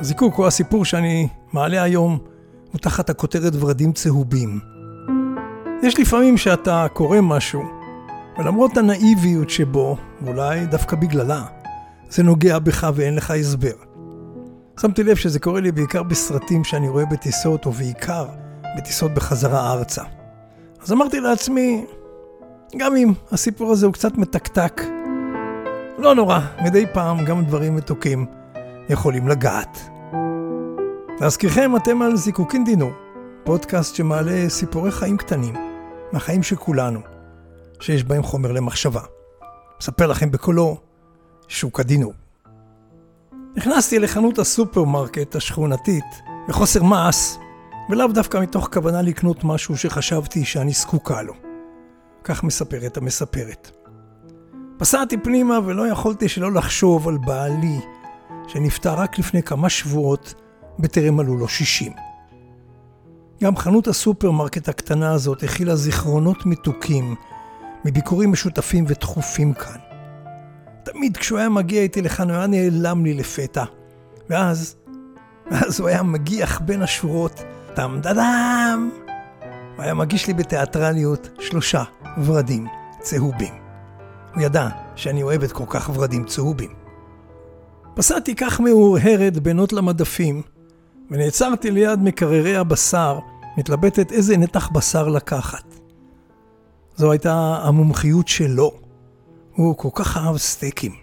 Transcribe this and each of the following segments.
הזיקוק הוא הסיפור שאני מעלה היום, הוא תחת הכותרת ורדים צהובים. יש לפעמים שאתה קורא משהו, ולמרות הנאיביות שבו, ואולי דווקא בגללה, זה נוגע בך ואין לך הסבר. שמתי לב שזה קורה לי בעיקר בסרטים שאני רואה בטיסות, ובעיקר בטיסות בחזרה ארצה. אז אמרתי לעצמי, גם אם הסיפור הזה הוא קצת מתקתק, לא נורא, מדי פעם גם דברים מתוקים יכולים לגעת. להזכירכם, אתם על זיקוקין דינו, פודקאסט שמעלה סיפורי חיים קטנים, מהחיים של כולנו, שיש בהם חומר למחשבה. אספר לכם בקולו שוק הדינו. נכנסתי לחנות הסופרמרקט השכונתית בחוסר מעש, ולאו דווקא מתוך כוונה לקנות משהו שחשבתי שאני זקוקה לו. כך מספרת המספרת. פסעתי פנימה ולא יכולתי שלא לחשוב על בעלי, שנפטר רק לפני כמה שבועות בטרם עלו לו 60. גם חנות הסופרמרקט הקטנה הזאת הכילה זיכרונות מתוקים מביקורים משותפים ותכופים כאן. תמיד כשהוא היה מגיע איתי לכאן הוא היה נעלם לי לפתע, ואז הוא היה מגיח בין השורות, דם דדם, הוא היה מגיש לי בתיאטרליות 3 ורדים צהובים. הוא ידע שאני אוהבת כל כך ורדים צהובים. פסעתי כך מאורהרת בינות למדפים, ונעצרתי ליד מקררי הבשר, מתלבטת איזה נתח בשר לקחת. זו הייתה המומחיות שלו. הוא כל כך אהב סטייקים.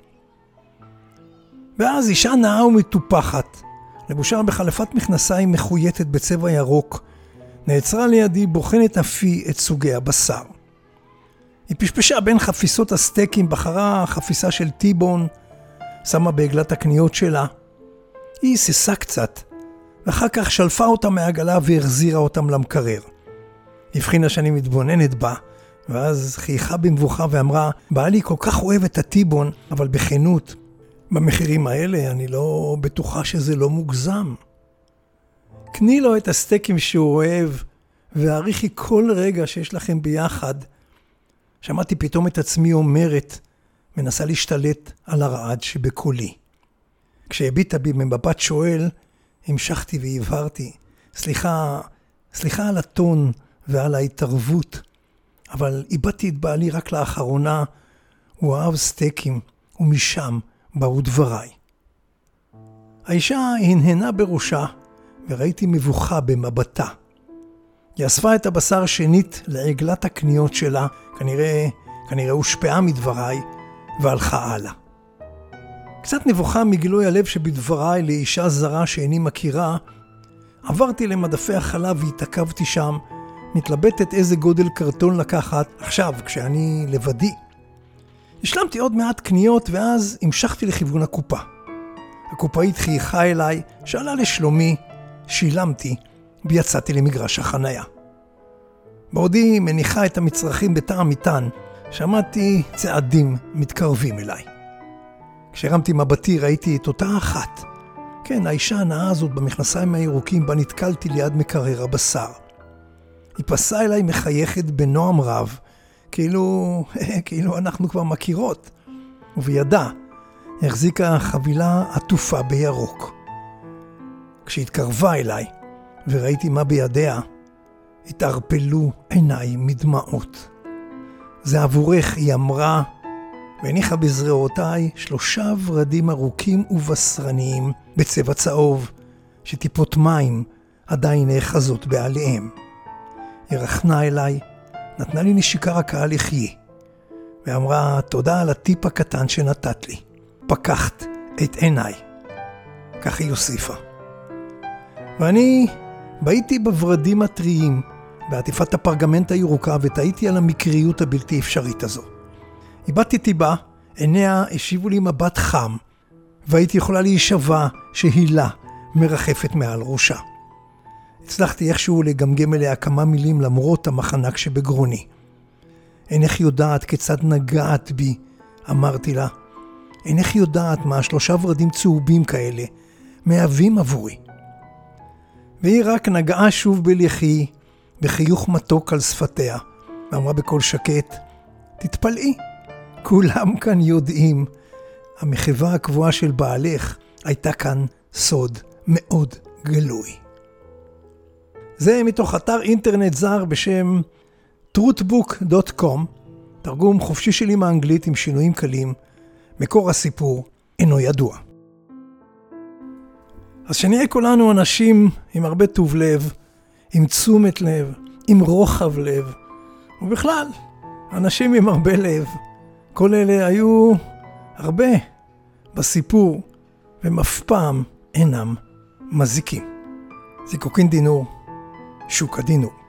ואז אישה נאה ומטופחת, לבושה בחלפת מכנסיים מחויטת בצבע ירוק, נעצרה לידי בוחנת אפי את סוגי הבשר. היא פשפשה בין חפיסות הסטייקים, בחרה חפיסה של טיבון, שמה בעגלת הקניות שלה. היא היססה קצת, ואחר כך שלפה אותה מהעגלה והחזירה אותם למקרר. הבחינה שאני מתבוננת בה, ואז חייכה במבוכה ואמרה, בעלי כל כך אוהב את הטיבון, אבל בכנות, במחירים האלה אני לא בטוחה שזה לא מוגזם. קני לו את הסטייקים שהוא אוהב, והעריכי כל רגע שיש לכם ביחד. שמעתי פתאום את עצמי אומרת, מנסה להשתלט על הרעד שבקולי. כשהביטה בי מבט שואל, המשכתי והבהרתי, סליחה על הטון ועל ההתערבות, אבל איבדתי את בעלי רק לאחרונה, הוא אהב סטייקים, ומשם באו דבריי. האישה הנהנה בראשה, וראיתי מבוכה במבטה. היא אספה את הבשר שנית לעגלת הקניות שלה, כנראה הושפעה מדבריי, והלכה הלאה. קצת נבוכה מגילוי הלב שבדבריי לאישה זרה שאיני מכירה, עברתי למדפי החלב והתעכבתי שם, מתלבטת איזה גודל קרטון לקחת עכשיו כשאני לבדי. השלמתי עוד מעט קניות ואז המשכתי לכיוון הקופה. הקופאית חייכה אליי, שאלה לשלומי, שילמתי ויצאתי למגרש החנייה. בעודי מניחה את המצרכים בתא המטען, שמעתי צעדים מתקרבים אליי. כשהרמתי מבטי ראיתי את אותה אחת. כן, האישה הנאה הזאת במכנסיים הירוקים בה נתקלתי ליד מקרר הבשר. היא פסעה אליי מחייכת בנועם רב, כאילו אנחנו כבר מכירות. ובידה החזיקה חבילה עטופה בירוק. כשהתקרבה אליי וראיתי מה בידיה, התערפלו עיניי מדמעות. זה עבורך, היא אמרה, והניחה בזרועותיי 3 ורדים ארוכים ובשרניים בצבע צהוב, שטיפות מים עדיין נאחזות בעליהם. היא רחנה אליי, נתנה לי נשיקה רכה לחי, ואמרה תודה על הטיפ הקטן שנתת לי. פקחת את עיניי. כך היא הוסיפה. ואני באיתי בוורדים הטריים, בעטיפת הפרגמנט הירוקה, ותהיתי על המקריות הבלתי אפשרית הזו. איבדתי בה, עיניה השיבו לי מבט חם, והייתי יכולה להישבע שהילה מרחפת מעל ראשה. הצלחתי איכשהו לגמגם אליה כמה מילים למרות המחנק שבגרוני. אינך יודעת כיצד נגעת בי, אמרתי לה. אינך יודעת מה 3 ורדים צהובים כאלה מהווים עבורי. והיא רק נגעה שוב בלחי, בחיוך מתוק על שפתיה, ואמרה בקול שקט, תתפלאי, כולם כאן יודעים, המחווה הקבועה של בעלך הייתה כאן סוד מאוד גלוי. זה מתוך אתר אינטרנט זר בשם truthbook.com, תרגום חופשי שלי מאנגלית עם שינויים קלים. מקור הסיפור אינו ידוע. אז שנהיה כולנו אנשים עם הרבה טוב לב, עם תשומת לב, עם רוחב לב, ובכלל, אנשים עם הרבה לב. כל אלה היו הרבה בסיפור, והם אף פעם אינם מזיקים. זיקוקין דינור, שוק הדינור.